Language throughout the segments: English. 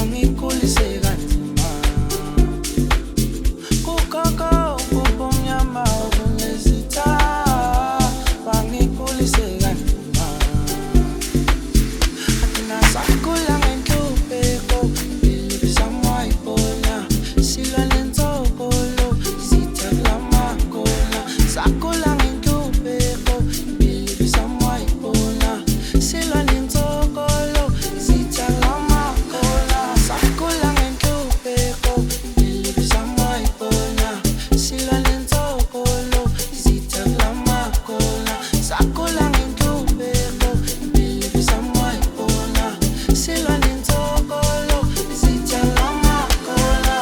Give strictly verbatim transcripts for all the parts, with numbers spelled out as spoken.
bangikhulise kanzima. Kukhokho kubumnyama kunezitha bangikhulise kanzima. Athina sakhula ngenhlupheko impilo samwayibona silwa nensokolo izitha kulamakhona. Sakhula ngenhlupheko impilo samwayibona silwa nensokolo izitha kulamakhona. Sakhula ngenhlupheko impilo samwayibona silwa nensokolo izitha kulamakhona. Sakhula ngenhlupheko impilo samwayibona silwa nensokolo izitha kulamakhona.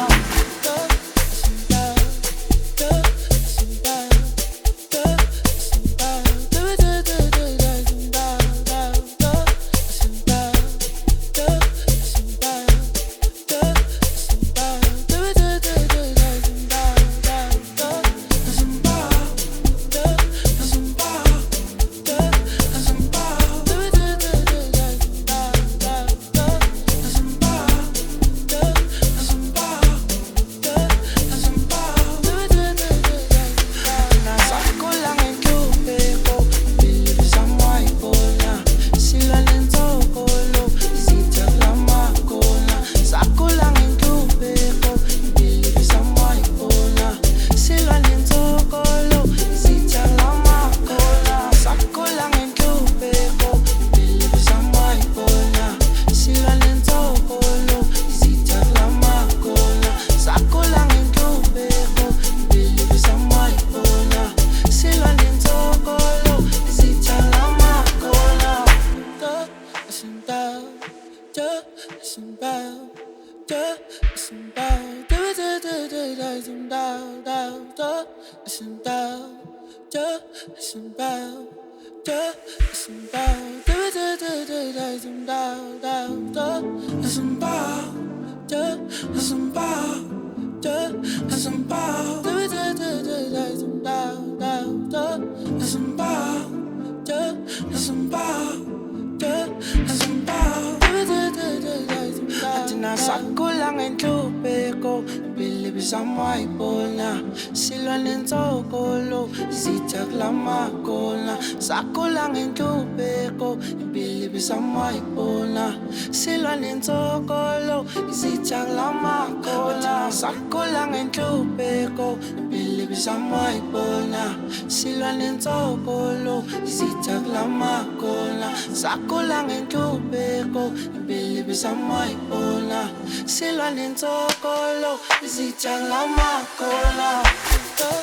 Athina sakhula ngenhlupheko impilo samwayibona silwa nensokolo izitha kulamakhona. Sakhula ngenhlupheko impilo samwayibona silwa nensokolo izitha kulamakhona. Sakhula ngenhlupheko impilo samwayibona silwa nensokolo izitha kulamakhona. Sakhula ngenhlupheko impilo samwayibona silwa nensokolo izitha kulamakhona.